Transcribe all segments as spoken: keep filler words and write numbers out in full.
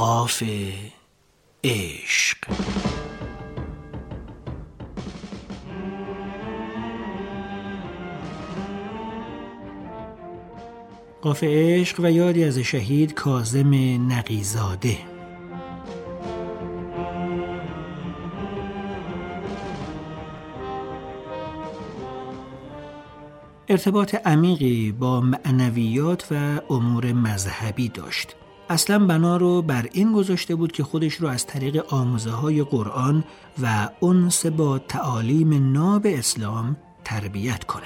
قاف عشق. قاف عشق و یادی از شهید کاظم نقی‌زاده. ارتباط عمیقی با معنویات و امور مذهبی داشت. اصلا بنا رو بر این گذاشته بود که خودش رو از طریق آموزه‌های قرآن و انس با تعالیم ناب اسلام تربیت کنه.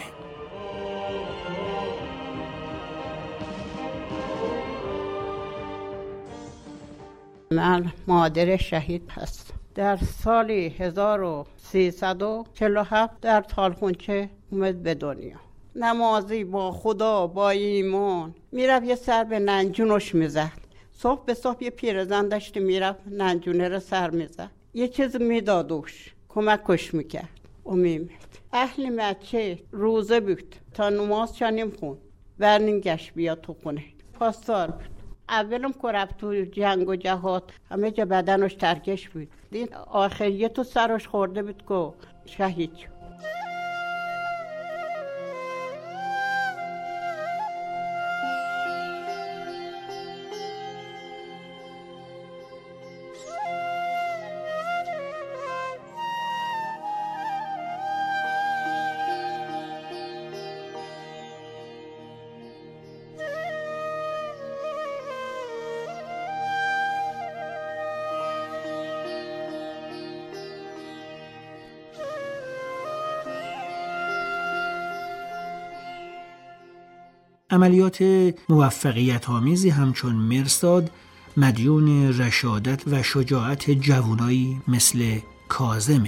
من مادر شهید هستم. در سال هزار و سیصد و چهل و هفت در تالخونچه اومد به دنیا. نمازی با خدا با ایمان میرفت یه سر به ننجونش میزد. صبح به صبح یه پیرزن داشت میرفت ننجونه رو سر میزد، یه چیز میدادوش، کمکش میکرد و میمد. اهل مچه روزه بود تا نماز چنیم خون برنگشت بیا تو خونه. پاسدار بود. اولم که رفت تو جنگ و جهاد همه جا بدنش ترکش بود. دین آخریه تو سرش خورده بود که شهید شد. عملیات موفقیت آمیزی همچون مرصاد مدیون رشادت و شجاعت جوانایی مثل کاظمه.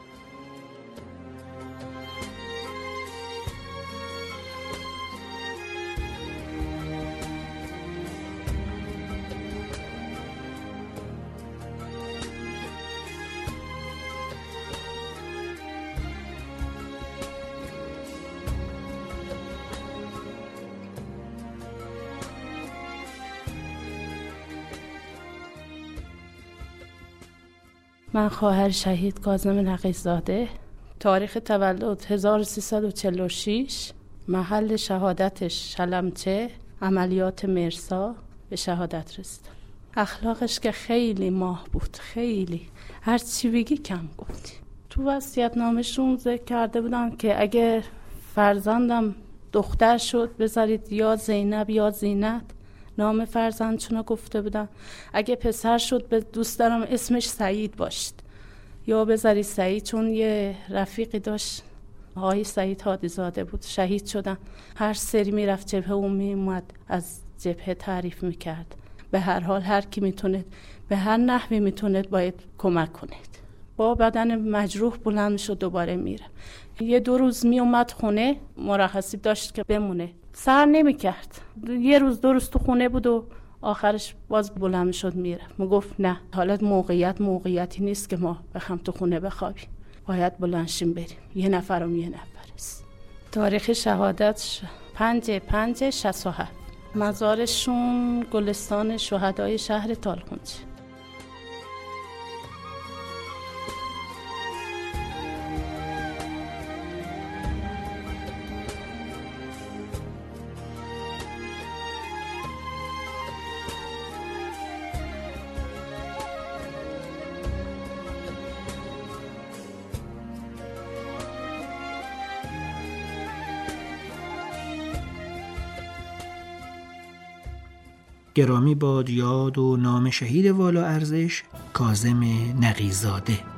من خواهر شهید کاظم نقی‌زاده. تاریخ تولد هزار و سیصد و چهل و شش، محل شهادتش شلمچه، عملیات مرسا به شهادت رسید. اخلاقش که خیلی ماه بود، خیلی هر چی بگی کم گفتی. تو وصیت‌نامه‌شون ذکر کرده بودن که اگه فرزندم دختر شد بذارید یا زینب یا زینت، نام فرزندشون رو گفته بودن. اگه پسر شد به دوست دارم اسمش سعید باشد یا بذاری سعید، چون یه رفیقی داشت آقای سعید هادی زاده بود، شهید شدن. هر سری میرفت جبهه و میومد از جبهه تعریف میکرد. به هر حال هر کی میتونه به هر نحوی میتونه باید کمک کنید. با بدن مجروح بلند شد دوباره میره. یه دو روز میومد خونه، مرخصی داشت که بمونه، سر نمی کرد. یه روز دو روز تو خونه بود و آخرش باز بلند شد میره. میگفت نه، حالت موقعیت موقعیتی نیست که ما بخوام تو خونه بخوابیم، باید بلندشیم بریم. یه نفرم یه نفر است. تاریخ شهادت پنج پنج شصت و هفت. مزارشون گلستان شهدای شهر تالخونچه. گرامی باد یاد و نام شهید والا ارزش کاظم نقی‌زاده.